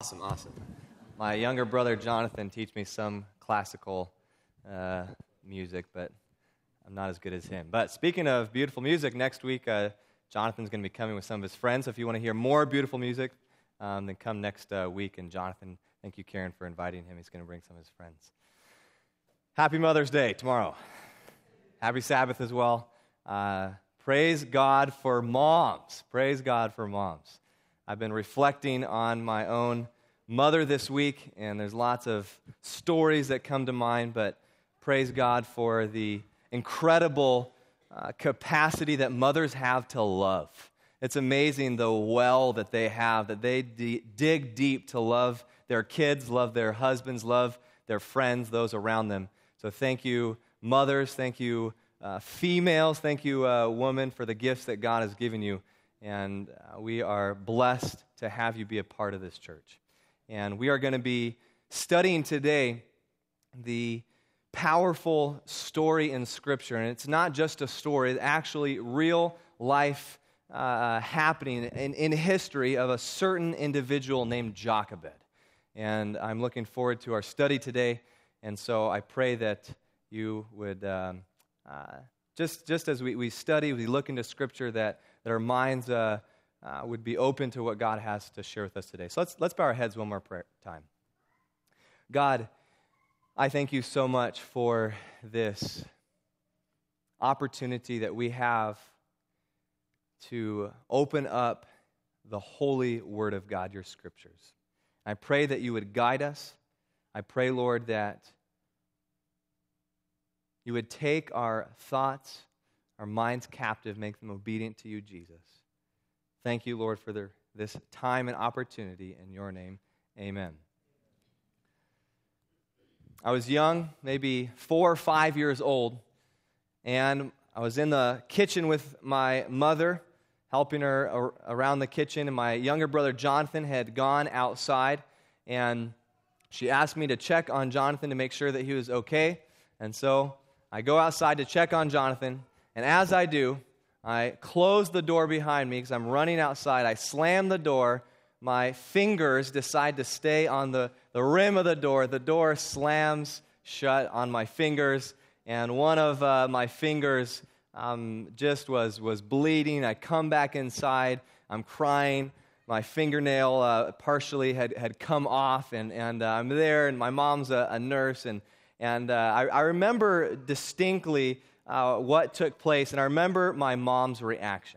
Awesome. My younger brother, Jonathan, teach me some classical music, but I'm not as good as him. But speaking of beautiful music, next week, Jonathan's going to be coming with some of his friends. So if you want to hear more beautiful music, then come next week. And Jonathan, thank you, Karen, for inviting him. He's going to bring some of his friends. Happy Mother's Day tomorrow. Happy Sabbath as well. Praise God for moms. Praise God for moms. I've been reflecting on my own mother this week, and there's lots of stories that come to mind, but praise God for the incredible capacity that mothers have to love. It's amazing the well that they have, that they dig deep to love their kids, love their husbands, love their friends, those around them. So thank you, mothers. Thank you, females. Thank you, women, for the gifts that God has given you. And we are blessed to have you be a part of this church. And we are going to be studying today the powerful story in Scripture. And it's not just a story, it's actually real life happening in history of a certain individual named Jochebed. And I'm looking forward to our study today. And so I pray that you would, just as we study, we look into Scripture, that our minds would be open to what God has to share with us today. So let's bow our heads one more time. God, I thank you so much for this opportunity that we have to open up the holy Word of God, your Scriptures. I pray that you would guide us. I pray, Lord, that you would take our thoughts, our minds captive, make them obedient to you, Jesus. Thank you, Lord, for this time and opportunity. In your name, amen. I was young, maybe 4 or 5 years old, and I was in the kitchen with my mother, helping her around the kitchen, and my younger brother, Jonathan, had gone outside, and she asked me to check on Jonathan to make sure that he was okay. And so I go outside to check on Jonathan, and as I do, I close the door behind me because I'm running outside. I slam the door. My fingers decide to stay on the rim of the door. The door slams shut on my fingers, and one of my fingers just was bleeding. I come back inside. I'm crying. My fingernail partially had come off, and I'm there, and my mom's a nurse, and I remember distinctly what took place, and I remember my mom's reaction.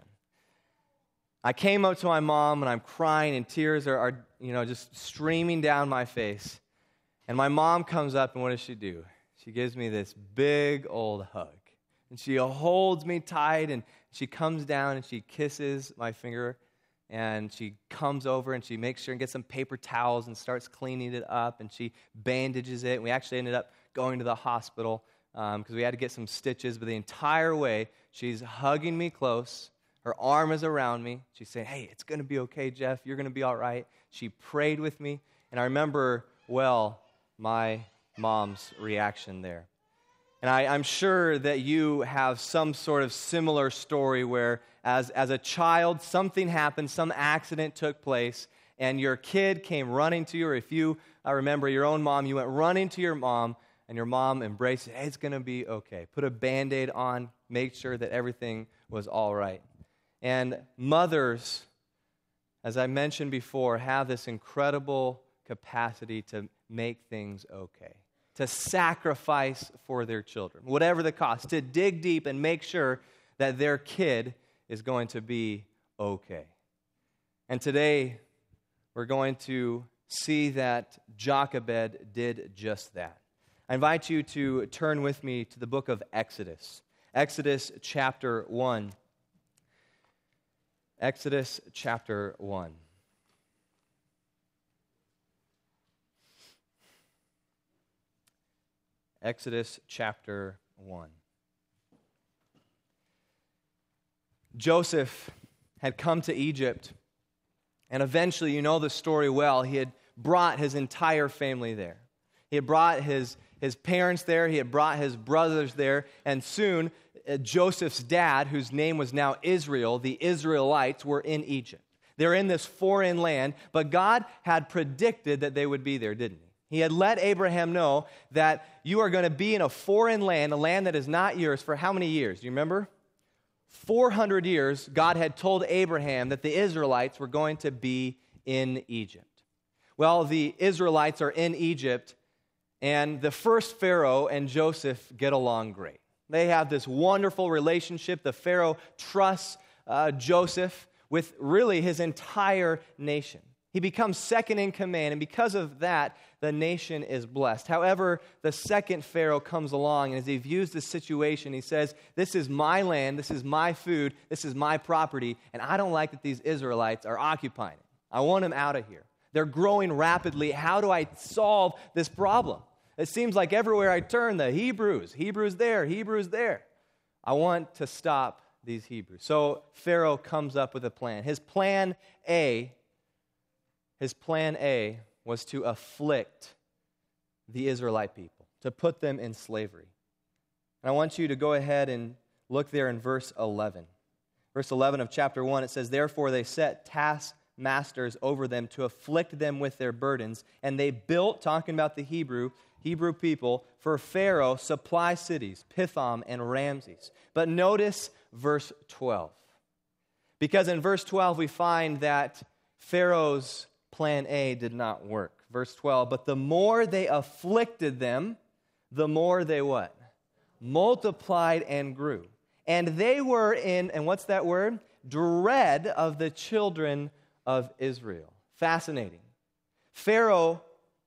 I came up to my mom, and I'm crying, and tears are just streaming down my face. And my mom comes up, and what does she do? She gives me this big old hug. And she holds me tight, and she comes down, and she kisses my finger, and she comes over, and she makes sure and gets some paper towels and starts cleaning it up, and she bandages it. And we actually ended up going to the hospital because we had to get some stitches, but the entire way, she's hugging me close. Her arm is around me. She's saying, hey, it's going to be okay, Jeff. You're going to be all right. She prayed with me, and I remember, well, my mom's reaction there. And I'm sure that you have some sort of similar story where as a child, something happened, some accident took place, and your kid came running to you, or if you remember your own mom, you went running to your mom, and your mom embraced it. Hey, it's going to be okay. Put a Band-Aid on, make sure that everything was all right. And mothers, as I mentioned before, have this incredible capacity to make things okay, to sacrifice for their children, whatever the cost, to dig deep and make sure that their kid is going to be okay. And today, we're going to see that Jochebed did just that. I invite you to turn with me to the book of Exodus. Exodus chapter 1. Exodus chapter 1. Exodus chapter 1. Joseph had come to Egypt, and eventually, you know the story well, he had brought his entire family there. He had brought his parents there, he had brought his brothers there, and soon Joseph's dad, whose name was now Israel, the Israelites were in Egypt. They're in this foreign land, but God had predicted that they would be there, didn't he? He had let Abraham know that you are going to be in a foreign land, a land that is not yours, for how many years? Do you remember? 400 years, God had told Abraham that the Israelites were going to be in Egypt. Well, the Israelites are in Egypt, and the first Pharaoh and Joseph get along great. They have this wonderful relationship. The Pharaoh trusts Joseph with really his entire nation. He becomes second in command, and because of that, the nation is blessed. However, the second Pharaoh comes along, and as he views the situation, he says, this is my land, this is my food, this is my property, and I don't like that these Israelites are occupying it. I want them out of here. They're growing rapidly. How do I solve this problem? It seems like everywhere I turn, the Hebrews there, Hebrews there. I want to stop these Hebrews. So Pharaoh comes up with a plan. His plan A was to afflict the Israelite people, to put them in slavery. And I want you to go ahead and look there in verse 11. Verse 11 of chapter 1, it says, therefore they set taskmasters over them to afflict them with their burdens, and they built, talking about the Hebrew people, for Pharaoh supply cities, Pithom and Ramses. But notice verse 12. Because in verse 12 we find that Pharaoh's plan A did not work. Verse 12, but the more they afflicted them, the more they what? Multiplied and grew. And they were in, and what's that word? Dread of the children of Israel. Fascinating. Pharaoh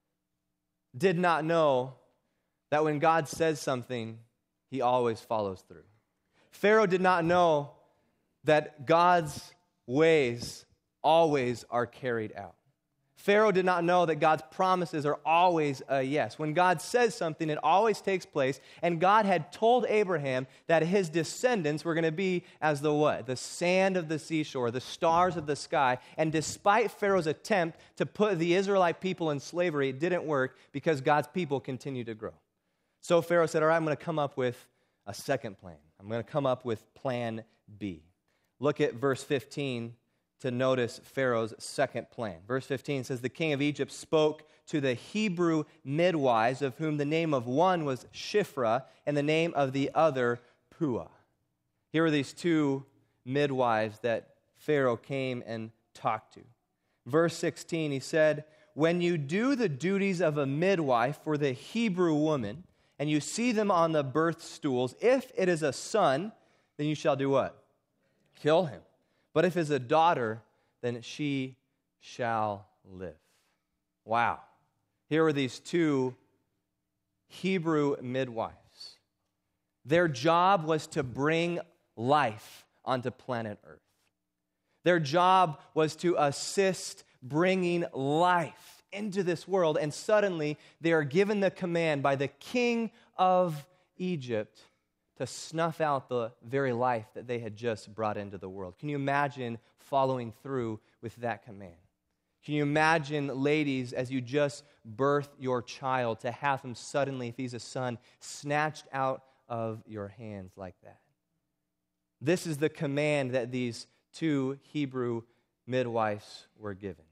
did not know that when God says something, he always follows through. Pharaoh did not know that God's ways always are carried out. Pharaoh did not know that God's promises are always a yes. When God says something, it always takes place. And God had told Abraham that his descendants were going to be as the what? The sand of the seashore, the stars of the sky. And despite Pharaoh's attempt to put the Israelite people in slavery, it didn't work because God's people continued to grow. So Pharaoh said, all right, I'm going to come up with a second plan. I'm going to come up with plan B. Look at verse 15 to notice Pharaoh's second plan. Verse 15 says, the king of Egypt spoke to the Hebrew midwives, of whom the name of one was Shiphrah, and the name of the other Puah. Here are these two midwives that Pharaoh came and talked to. Verse 16, he said, when you do the duties of a midwife for the Hebrew woman, and you see them on the birth stools, if it is a son, then you shall do what? Kill him. But if it's a daughter, then she shall live. Wow. Here are these two Hebrew midwives. Their job was to bring life onto planet Earth. Their job was to assist bringing life into this world, and suddenly they are given the command by the king of Egypt to snuff out the very life that they had just brought into the world. Can you imagine following through with that command? Can you imagine, ladies, as you just birth your child, to have him suddenly, if he's a son, snatched out of your hands like that? This is the command that these two Hebrew midwives were given.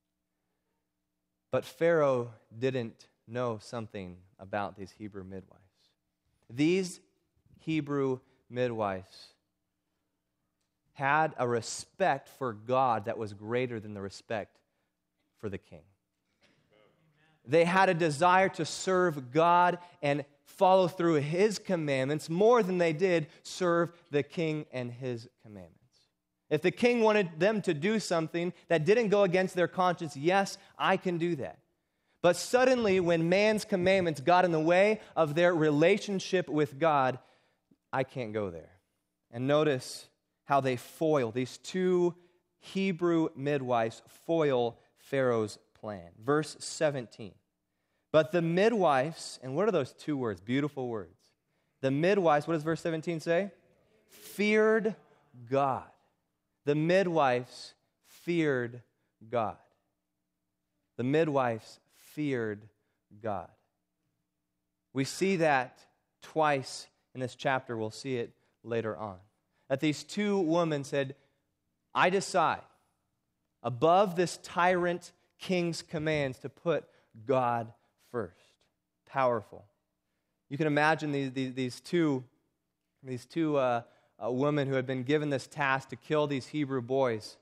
But Pharaoh didn't know something about these Hebrew midwives. These Hebrew midwives had a respect for God that was greater than the respect for the king. They had a desire to serve God and follow through his commandments more than they did serve the king and his commandments. If the king wanted them to do something that didn't go against their conscience, yes, I can do that. But suddenly, when man's commandments got in the way of their relationship with God, I can't go there. And notice how they foil, these two Hebrew midwives foil Pharaoh's plan. Verse 17. But the midwives, and what are those two words? Beautiful words. The midwives, what does verse 17 say? Feared God. The midwives feared God. The midwives feared God. We see that twice in this chapter. We'll see it later on. That these two women said, I decide above this tyrant king's commands to put God first. Powerful. You can imagine these two women who had been given this task to kill these Hebrew boys.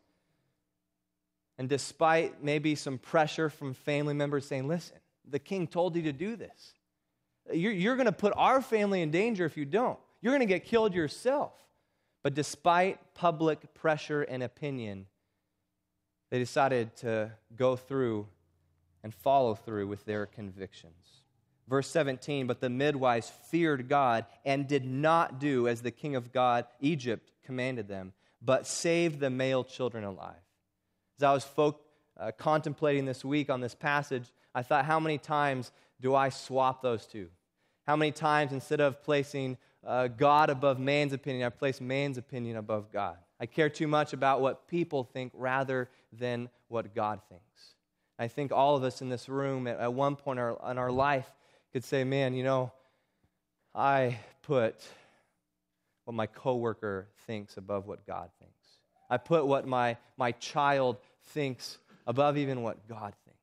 And despite maybe some pressure from family members saying, listen, the king told you to do this. You're going to put our family in danger if you don't. You're going to get killed yourself. But despite public pressure and opinion, they decided to go through and follow through with their convictions. Verse 17, but the midwives feared God and did not do as the king of God, Egypt, commanded them, but saved the male children alive. As I was contemplating this week on this passage, I thought, how many times do I swap those two? How many times, instead of placing God above man's opinion, I place man's opinion above God? I care too much about what people think rather than what God thinks. I think all of us in this room at one point in our life could say, man, I put what my coworker thinks above what God thinks. I put what my child thinks above even what God thinks.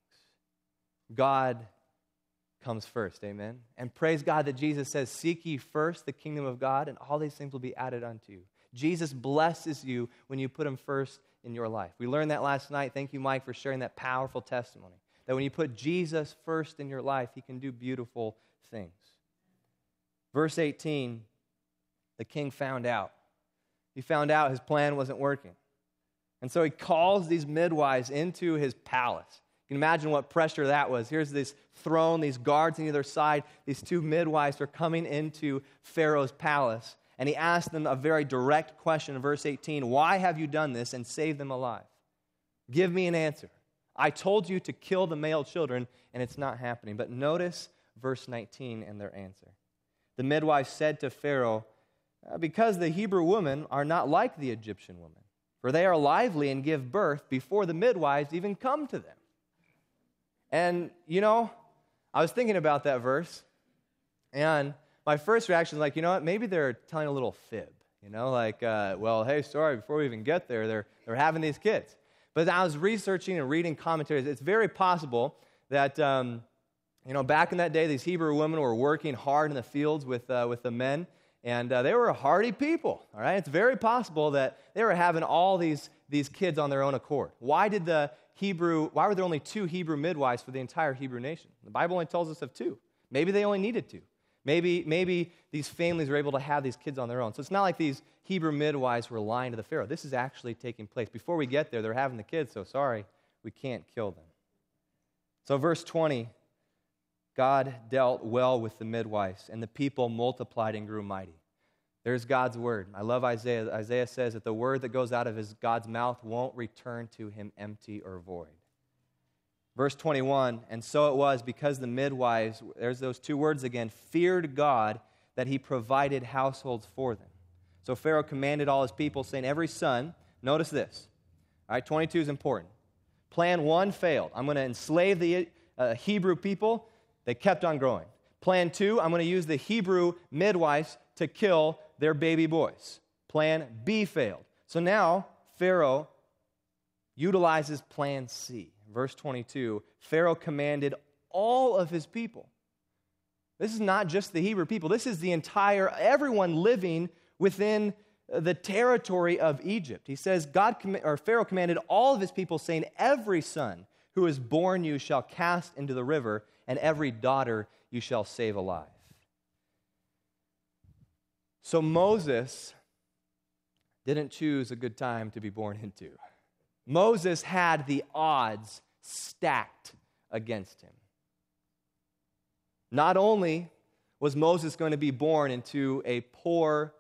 God comes first, amen? And praise God that Jesus says, seek ye first the kingdom of God, and all these things will be added unto you. Jesus blesses you when you put him first in your life. We learned that last night. Thank you, Mike, for sharing that powerful testimony. That when you put Jesus first in your life, he can do beautiful things. Verse 18, the king found out. He found out his plan wasn't working. And so he calls these midwives into his palace. You can imagine what pressure that was. Here's this throne, these guards on either side. These two midwives are coming into Pharaoh's palace. And he asked them a very direct question in verse 18. Why have you done this and saved them alive? Give me an answer. I told you to kill the male children, and it's not happening. But notice verse 19 and their answer. The midwife said to Pharaoh, because the Hebrew women are not like the Egyptian women, for they are lively and give birth before the midwives even come to them. And, I was thinking about that verse, and my first reaction is like, what, maybe they're telling a little fib, hey, sorry, before we even get there, they're having these kids. But as I was researching and reading commentaries, it's very possible that, back in that day, these Hebrew women were working hard in the fields with the men, and they were hardy people, all right? It's very possible that they were having all these kids on their own accord. Why were there only 2 Hebrew midwives for the entire Hebrew nation? The Bible only tells us of 2. Maybe they only needed 2. Maybe these families were able to have these kids on their own. So it's not like these Hebrew midwives were lying to the Pharaoh. This is actually taking place. Before we get there, they're having the kids, so sorry, we can't kill them. So verse 20, God dealt well with the midwives, and the people multiplied and grew mighty. There's God's word. I love Isaiah. Isaiah says that the word that goes out of God's mouth won't return to him empty or void. Verse 21, and so it was because the midwives, there's those 2 words again, feared God, that he provided households for them. So Pharaoh commanded all his people, saying, every son, notice this, all right, 22 is important. Plan 1 failed. I'm going to enslave the Hebrew people. They kept on growing. Plan 2, I'm going to use the Hebrew midwives to kill their baby boys. Plan B failed. So now Pharaoh utilizes plan C. Verse 22, Pharaoh commanded all of his people. This is not just the Hebrew people. This is the everyone living within the territory of Egypt. He says, Pharaoh commanded all of his people, saying, every son who is born you shall cast into the river, and every daughter you shall save alive. So Moses didn't choose a good time to be born into. Moses had the odds stacked against him. Not only was Moses going to be born into a poor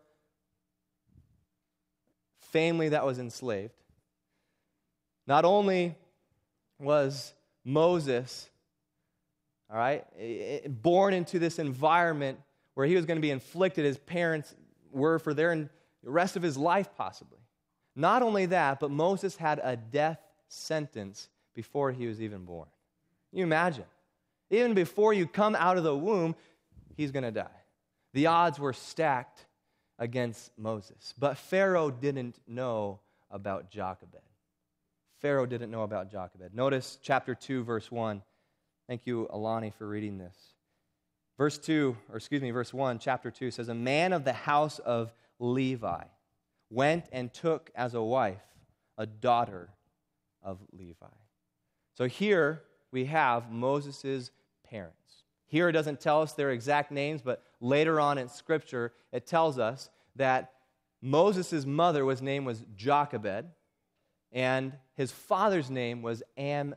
family that was enslaved, not only was Moses, all right, born into this environment where he was going to be inflicted, his parents were for the rest of his life possibly. Not only that, but Moses had a death sentence before he was even born. Can you imagine? Even before you come out of the womb, he's going to die. The odds were stacked against Moses. But Pharaoh didn't know about Jochebed. Pharaoh didn't know about Jochebed. Notice chapter 2, verse 1. Thank you, Alani, for reading this. Verse 1, chapter 2 says, a man of the house of Levi went and took as a wife a daughter of Levi. So here we have Moses' parents. Here it doesn't tell us their exact names, but later on in Scripture it tells us that Moses' mother was Jochebed, and his father's name was Amnon.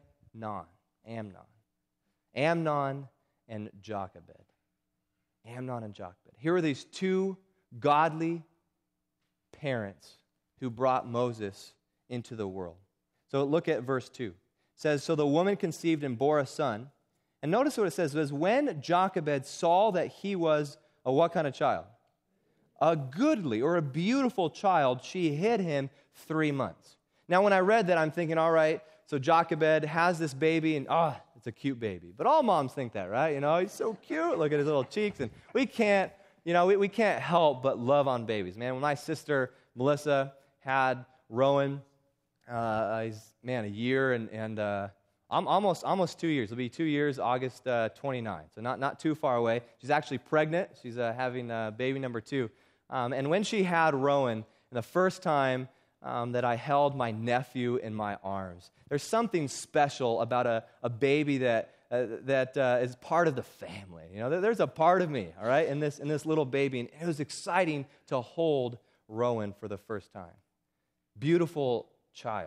Amnon and Jochebed. Amnon and Jochebed. Here are these two godly parents who brought Moses into the world. So look at verse 2. It says, so the woman conceived and bore a son. And notice what it says. It says, when Jochebed saw that he was a what kind of child? A goodly or a beautiful child, she hid him 3 months. Now when I read that, I'm thinking, all right, so Jochebed has this baby, and it's a cute baby. But all moms think that, right? He's so cute. Look at his little cheeks. And we can't help but love on babies. Man, when my sister Melissa had Rowan, he's a year and almost 2 years. It'll be 2 years, August 29th. So not too far away. She's actually pregnant. She's having baby number 2. And when she had Rowan, and the first time that I held my nephew in my arms, there's something special about a baby that is part of the family. There's a part of me, all right, in this little baby, and it was exciting to hold Rowan for the first time. Beautiful child.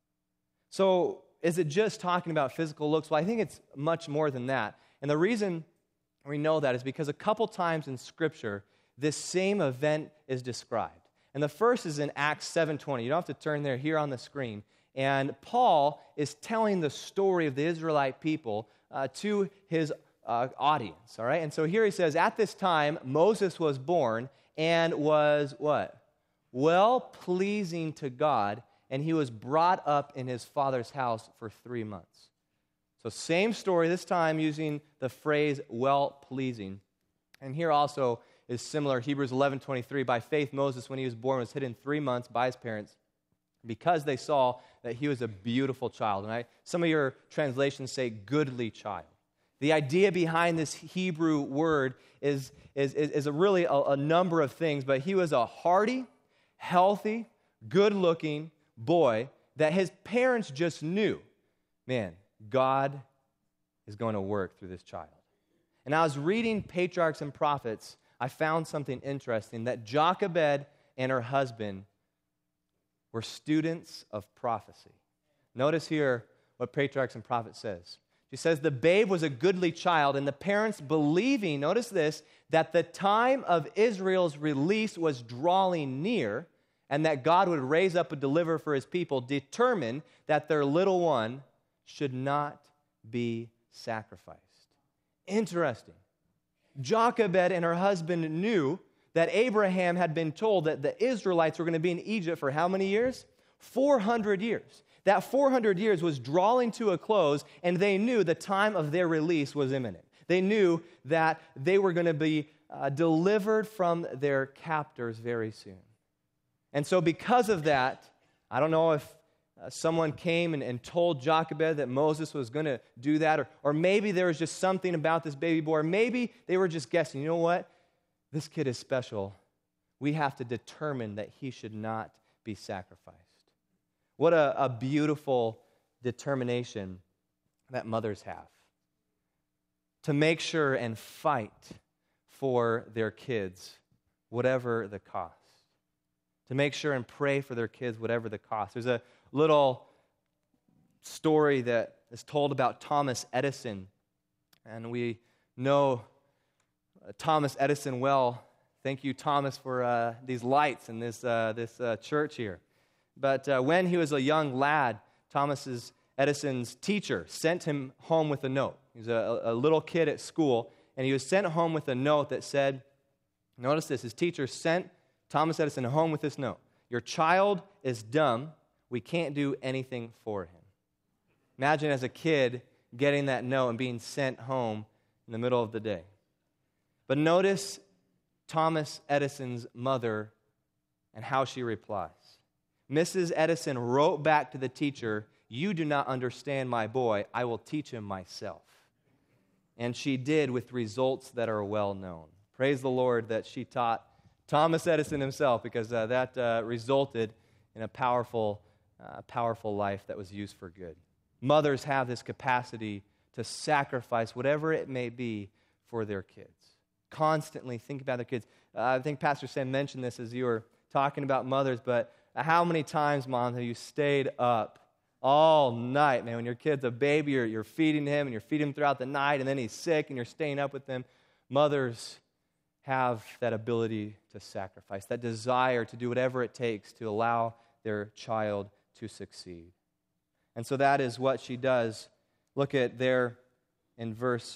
So is it just talking about physical looks? Well, I think it's much more than that. And the reason we know that is because a couple times in Scripture, this same event is described. And the first is in Acts 7:20. You don't have to turn there, here on the screen. And Paul is telling the story of the Israelite people to his audience, all right? And so here he says, at this time, Moses was born and was what? Well-pleasing to God, and he was brought up in his father's house for 3 months. So same story, this time using the phrase well-pleasing. And here also is similar. Hebrews 11:23, by faith Moses, when he was born, was hidden 3 months by his parents because they saw that he was a beautiful child. And some of your translations say goodly child. The idea behind this Hebrew word is really a number of things, but he was a hearty, healthy, good-looking boy that his parents just knew, man, God is going to work through this child. And I was reading Patriarchs and Prophets, I found something interesting, that Jochebed and her husband were students of prophecy. Notice here what Patriarchs and Prophets says. She says, the babe was a goodly child, and the parents believing, notice this, that the time of Israel's release was drawing near, and that God would raise up a deliverer for his people, determined that their little one should not be sacrificed. Interesting. Jochebed and her husband knew that Abraham had been told that the Israelites were going to be in Egypt for how many years? 400 years. That 400 years was drawing to a close, and they knew the time of their release was imminent. They knew that they were going to be delivered from their captors very soon. And so because of that, I don't know if someone came and told Jochebed that Moses was going to do that, or maybe there was just something about this baby boy, or maybe they were just guessing, you know what? This kid is special. We have to determine that he should not be sacrificed. What a beautiful determination that mothers have to make sure and fight for their kids, whatever the cost. To make sure and pray for their kids, whatever the cost. There's a little story that is told about Thomas Edison, and we know Thomas Edison well. Thank you, Thomas, for these lights in this church here. But when he was a young lad, Edison's teacher sent him home with a note. He was a little kid at school, and he was sent home with a note that said, notice this, his teacher sent Thomas Edison home with this note. Your child is dumb. We can't do anything for him. Imagine as a kid getting that note and being sent home in the middle of the day. But notice Thomas Edison's mother and how she replies. Mrs. Edison wrote back to the teacher, "You do not understand my boy. I will teach him myself." And she did, with results that are well known. Praise the Lord that she taught Thomas Edison himself, because that resulted in a powerful life that was used for good. Mothers have this capacity to sacrifice whatever it may be for their kids. Constantly think about their kids. I think Pastor Sam mentioned this as you were talking about mothers, but how many times, Mom, have you stayed up all night, man? When your kid's a baby, you're feeding him, and you're feeding him throughout the night, and then he's sick, and you're staying up with him. Mothers have that ability to sacrifice, that desire to do whatever it takes to allow their child to succeed. And so that is what she does. Look at there in verse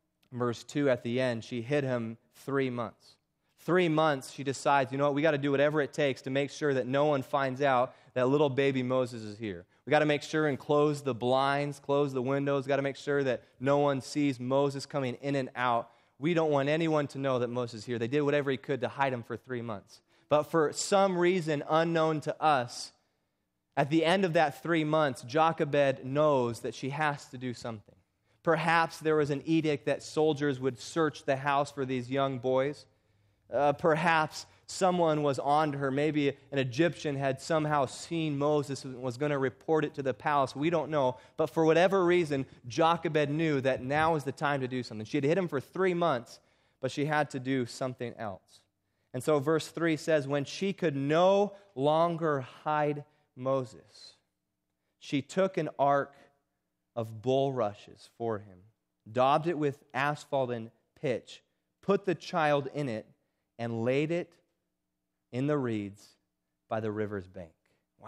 2 at the end. She hid him 3 months. 3 months, she decides, you know what, we got to do whatever it takes to make sure that no one finds out that little baby Moses is here. We got to make sure and close the blinds, close the windows. Got to make sure that no one sees Moses coming in and out. We don't want anyone to know that Moses is here. They did whatever he could to hide him for 3 months. But for some reason unknown to us, at the end of that 3 months, Jochebed knows that she has to do something. Perhaps there was an edict that soldiers would search the house for these young boys. Perhaps someone was on to her. Maybe an Egyptian had somehow seen Moses and was going to report it to the palace. We don't know. But for whatever reason, Jochebed knew that now is the time to do something. She had hid him for 3 months, but she had to do something else. And so verse 3 says, when she could no longer hide Moses, she took an ark of bulrushes for him, daubed it with asphalt and pitch, put the child in it, and laid it in the reeds by the river's bank. Wow.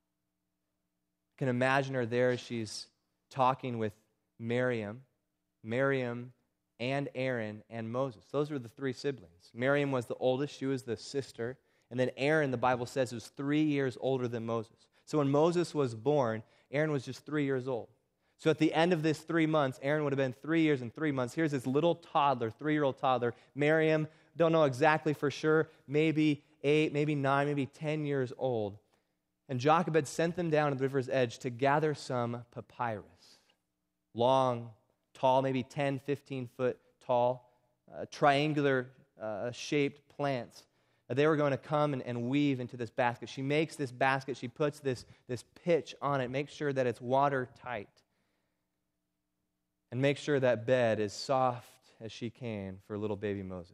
I can imagine her there as she's talking with Miriam and Aaron and Moses. Those were the 3 siblings. Miriam was the oldest. She was the sister. And then Aaron, the Bible says, was 3 years older than Moses. So when Moses was born, Aaron was just 3 years old. So at the end of this 3 months, Aaron would have been 3 years and 3 months. Here's this little toddler, 3-year-old toddler. Miriam, don't know exactly for sure, maybe 8, maybe 9, maybe 10 years old. And Jochebed sent them down to the river's edge to gather some papyrus. Long, tall, maybe 10, 15 foot tall, triangular shaped plants. They were going to come and weave into this basket. She makes this basket. She puts this pitch on it, makes sure that it's watertight, and make sure that bed is soft as she can for little baby Moses.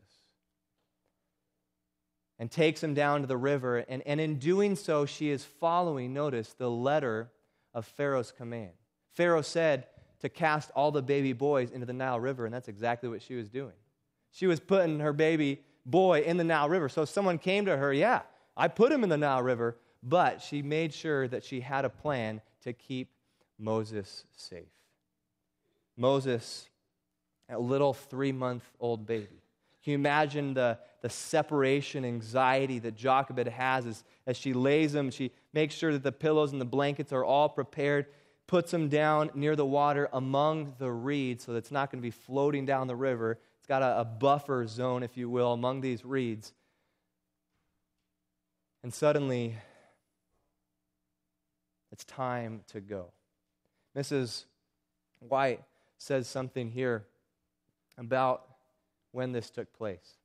And takes him down to the river, and in doing so, she is following, notice, the letter of Pharaoh's command. Pharaoh said to cast all the baby boys into the Nile River, and that's exactly what she was doing. She was putting her baby boy in the Nile River. So if someone came to her, yeah, I put him in the Nile River, but she made sure that she had a plan to keep Moses safe. Moses, a little 3-month-old baby. Can you imagine the separation anxiety that Jochebed has as she lays him? She makes sure that the pillows and the blankets are all prepared, puts him down near the water among the reeds so that it's not going to be floating down the river. It's got a buffer zone, if you will, among these reeds. And suddenly, it's time to go. Mrs. White says something here about when this took place.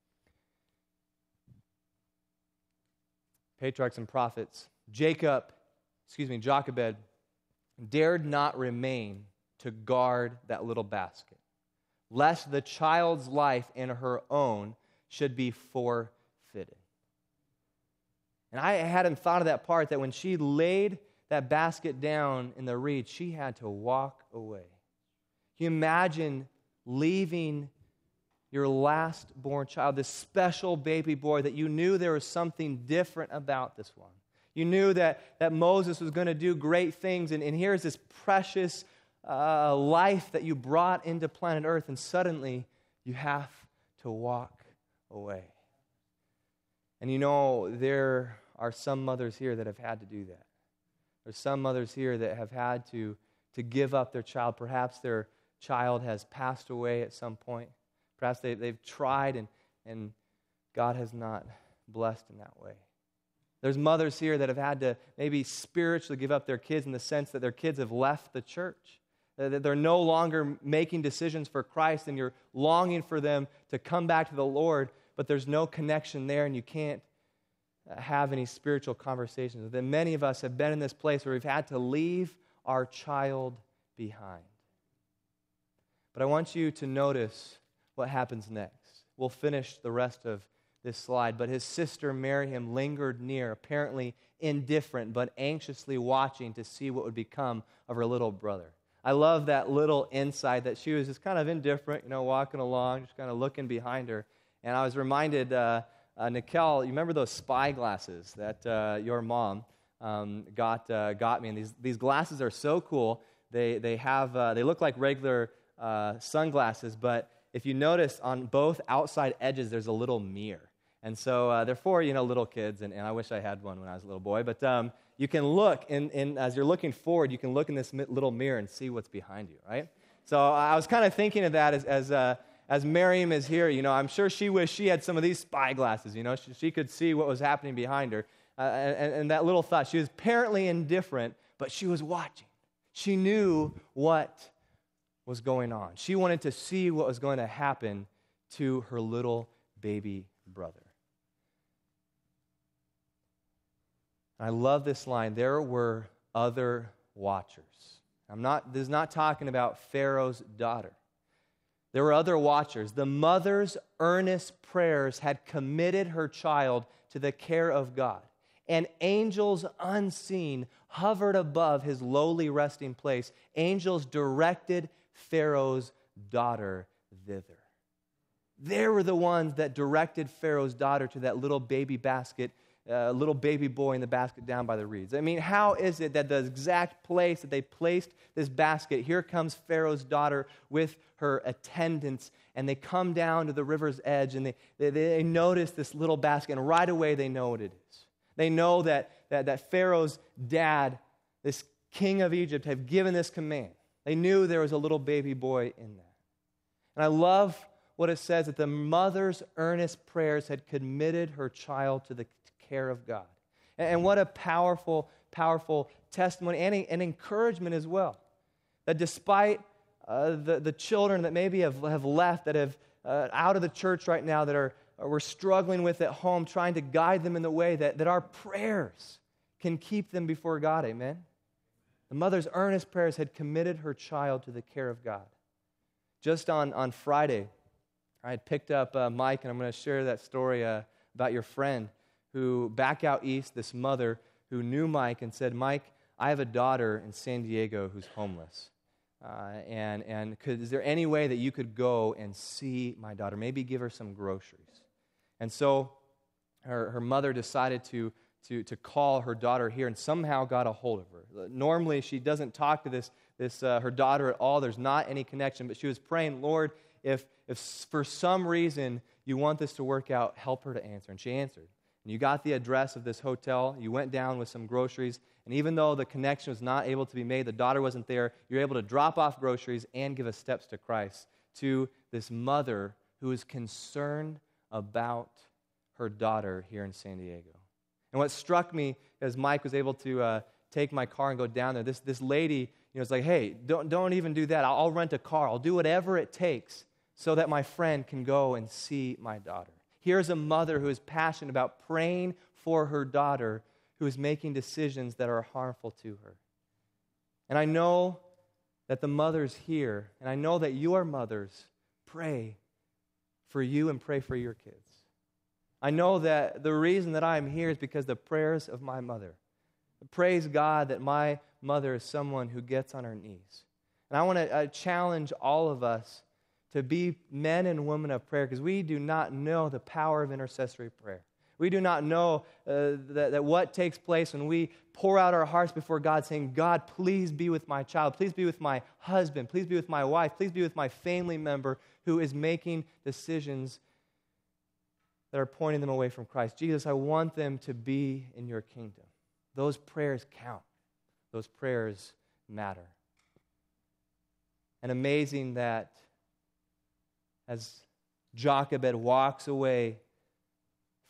Patriarchs and Prophets. Jochebed dared not remain to guard that little basket, lest the child's life and her own should be forfeited. And I hadn't thought of that part, that when she laid that basket down in the reeds, she had to walk away. Can you imagine leaving your last-born child, this special baby boy that you knew there was something different about this one? You knew that Moses was going to do great things, and here's this precious life that you brought into planet Earth, and suddenly you have to walk away. And you know, there are some mothers here that have had to do that. There's some mothers here that have had to give up their child. Perhaps their child has passed away at some point. Perhaps they've tried and God has not blessed in that way. There's mothers here that have had to maybe spiritually give up their kids in the sense that their kids have left the church. That they're no longer making decisions for Christ, and you're longing for them to come back to the Lord, but there's no connection there, and you can't have any spiritual conversations. Then many of us have been in this place where we've had to leave our child behind. But I want you to notice what happens next. We'll finish the rest of this slide, but his sister Miriam lingered near, apparently indifferent, but anxiously watching to see what would become of her little brother. I love that little insight that she was just kind of indifferent, walking along, just kind of looking behind her. And I was reminded, Nikel, you remember those spy glasses that your mom got me? And these glasses are so cool. They look like regular sunglasses, but if you notice on both outside edges, there's a little mirror. And so they're for, little kids, and I wish I had one when I was a little boy. But you can look, as you're looking forward, you can look in this little mirror and see what's behind you, right? So I was kind of thinking of that as Miriam is here. I'm sure she wished she had some of these spy glasses. She could see what was happening behind her. And that little thought, she was apparently indifferent, but she was watching. She knew what was going on. She wanted to see what was going to happen to her little baby brother. I love this line. There were other watchers. This is not talking about Pharaoh's daughter. There were other watchers. The mother's earnest prayers had committed her child to the care of God. And angels unseen hovered above his lowly resting place. Angels directed Pharaoh's daughter thither. They were the ones that directed Pharaoh's daughter to that little baby basket, little baby boy in the basket down by the reeds. I mean, how is it that the exact place that they placed this basket, here comes Pharaoh's daughter with her attendants, and they come down to the river's edge, and they notice this little basket, and right away they know what it is. They know that Pharaoh's dad, this king of Egypt, had given this command. They knew there was a little baby boy in that. And I love what it says, that the mother's earnest prayers had committed her child to the care of God. And what a powerful, powerful testimony and encouragement as well. That despite the children that maybe have left, that have out of the church right now, that we're struggling with at home, trying to guide them in the way that our prayers can keep them before God. Amen? The mother's earnest prayers had committed her child to the care of God. Just on Friday, I had picked up Mike, and I'm going to share that story about your friend who, back out east, this mother who knew Mike and said, Mike, I have a daughter in San Diego who's homeless. Is there any way that you could go and see my daughter? Maybe give her some groceries. And so her mother decided to call her daughter here and somehow got a hold of her. Normally, she doesn't talk to this her daughter at all. There's not any connection, but she was praying, Lord, if for some reason you want this to work out, help her to answer. And she answered. And you got the address of this hotel. You went down with some groceries. And even though the connection was not able to be made, the daughter wasn't there, you're able to drop off groceries and give us steps to Christ to this mother who is concerned about her daughter here in San Diego. And what struck me as Mike was able to take my car and go down there, this lady, was like, hey, don't even do that. I'll rent a car. I'll do whatever it takes so that my friend can go and see my daughter. Here's a mother who is passionate about praying for her daughter who is making decisions that are harmful to her. And I know that the mothers here, and I know that your mothers pray for you and pray for your kids. I know that the reason that I'm here is because the prayers of my mother. Praise God that my mother is someone who gets on her knees. And I want to challenge all of us to be men and women of prayer, because we do not know the power of intercessory prayer. We do not know that what takes place when we pour out our hearts before God saying, God, please be with my child. Please be with my husband. Please be with my wife. Please be with my family member who is making decisions that are pointing them away from Christ. Jesus, I want them to be in your kingdom. Those prayers count. Those prayers matter. And amazing that as Jochebed walks away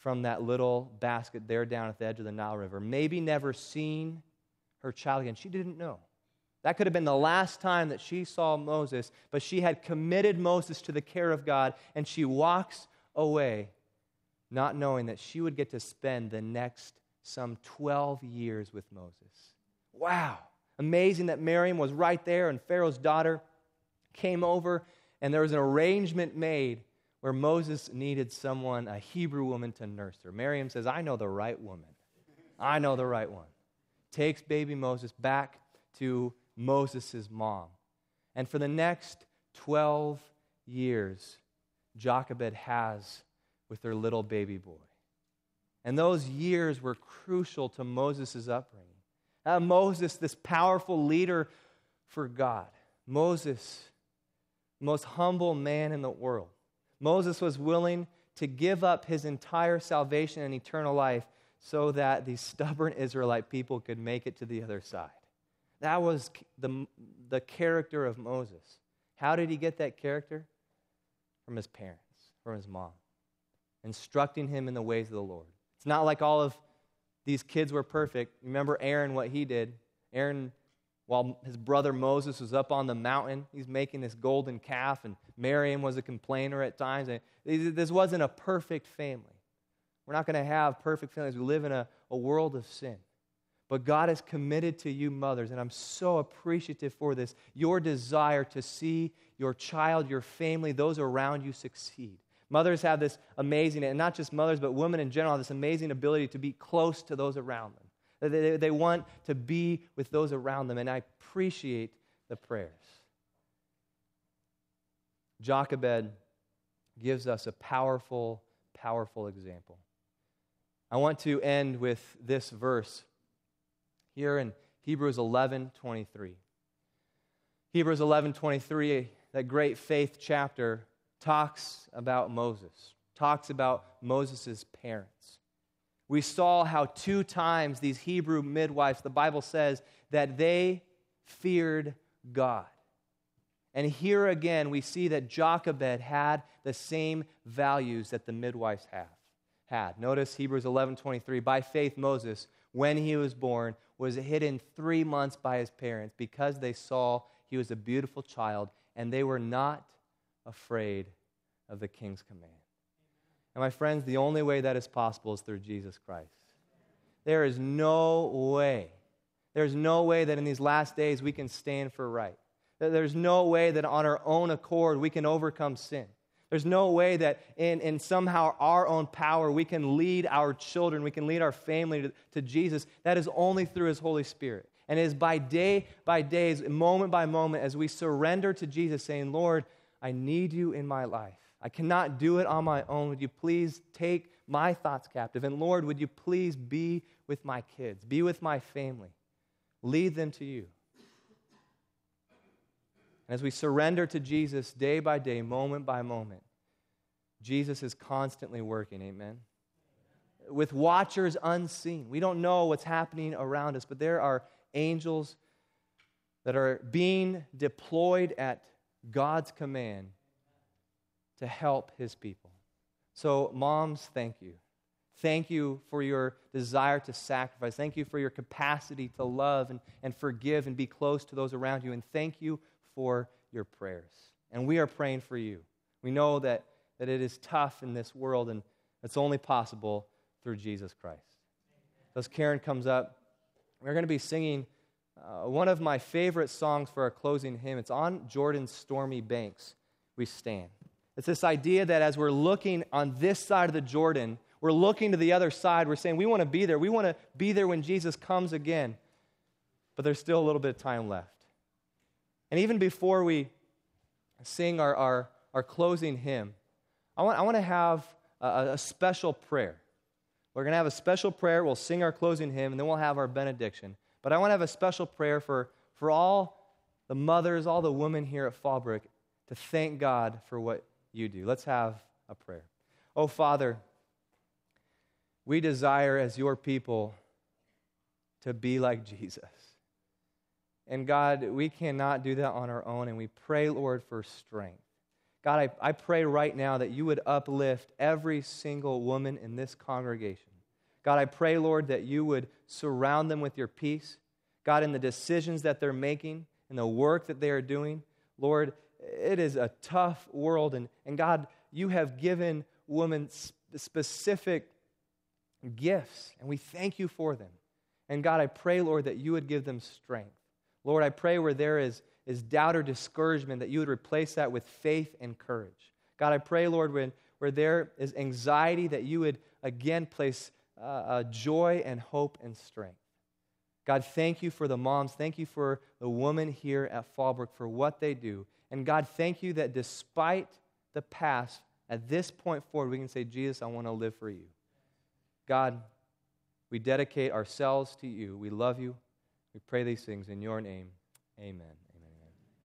from that little basket there down at the edge of the Nile River. Maybe never seen her child again. She didn't know. That could have been the last time that she saw Moses, but she had committed Moses to the care of God, and she walks away not knowing that she would get to spend the next some 12 years with Moses. Wow. Amazing that Miriam was right there, and Pharaoh's daughter came over, and there was an arrangement made where Moses needed someone, a Hebrew woman, to nurse her. Miriam says, I know the right woman. I know the right one. Takes baby Moses back to Moses' mom. And for the next 12 years, Jochebed has with their little baby boy. And those years were crucial to Moses' upbringing. Moses, this powerful leader for God. Moses, the most humble man in the world. Moses was willing to give up his entire salvation and eternal life so that these stubborn Israelite people could make it to the other side. That was the character of Moses. How did he get that character? From his parents, from his mom, instructing him in the ways of the Lord. It's not like all of these kids were perfect. Remember Aaron, what he did. Aaron, while his brother Moses was up on the mountain, he's making this golden calf, and Miriam was a complainer at times. And this wasn't a perfect family. We're not going to have perfect families. We live in a world of sin. But God is committed to you mothers, and I'm so appreciative for this, your desire to see your child, your family, those around you succeed. Mothers have this amazing, and not just mothers, but women in general, have this amazing ability to be close to those around them. They want to be with those around them, and I appreciate the prayers. Jochebed gives us a powerful, powerful example. I want to end with this verse here in Hebrews 11:23. Hebrews 11:23, that great faith chapter, talks about Moses, talks about Moses' parents. We saw how 2 times these Hebrew midwives, the Bible says, that they feared God. And here again, we see that Jochebed had the same values that the midwives had. Notice Hebrews 11:23, by faith Moses, when he was born, was hidden 3 months by his parents because they saw he was a beautiful child, and they were not afraid of the king's command. And my friends, the only way that is possible is through Jesus Christ. There is no way. There's no way that in these last days we can stand for right. There's no way that on our own accord we can overcome sin. There's no way that in somehow our own power we can lead our children, we can lead our family to Jesus. That is only through His Holy Spirit. And it is by days, moment by moment, as we surrender to Jesus, saying, Lord, I need you in my life. I cannot do it on my own. Would you please take my thoughts captive? And Lord, would you please be with my kids, be with my family, lead them to you. And as we surrender to Jesus day by day, moment by moment, Jesus is constantly working, amen? With watchers unseen. We don't know what's happening around us, but there are angels that are being deployed at God's command to help His people. So, moms, thank you. Thank you for your desire to sacrifice. Thank you for your capacity to love and forgive and be close to those around you. And thank you for your prayers. And we are praying for you. We know that it is tough in this world, and it's only possible through Jesus Christ. As Karen comes up, we're going to be singing one of my favorite songs for our closing hymn. It's On Jordan's Stormy Banks We Stand. It's this idea that as we're looking on this side of the Jordan, we're looking to the other side, we're saying we want to be there. We want to be there when Jesus comes again. But there's still a little bit of time left. And even before we sing our closing hymn, I want to have a special prayer. We're going to have a special prayer. We'll sing our closing hymn, and then we'll have our benediction. But I want to have a special prayer for all the mothers, all the women here at Fallbrook, to thank God for what you do. Let's have a prayer. Oh, Father, we desire as your people to be like Jesus. And God, we cannot do that on our own, and we pray, Lord, for strength. God, I pray right now that you would uplift every single woman in this congregation. God, I pray, Lord, that you would surround them with your peace. God, in the decisions that they're making, in the work that they are doing, Lord, it is a tough world. And God, you have given women specific gifts, and we thank you for them. And God, I pray, Lord, that you would give them strength. Lord, I pray where there is doubt or discouragement, that you would replace that with faith and courage. God, I pray, Lord, where there is anxiety, that you would again place joy and hope and strength. God, thank you for the moms. Thank you for the women here at Fallbrook for what they do. And God, thank you that despite the past, at this point forward, we can say, Jesus, I want to live for you. God, we dedicate ourselves to you. We love you. We pray these things in your name. Amen.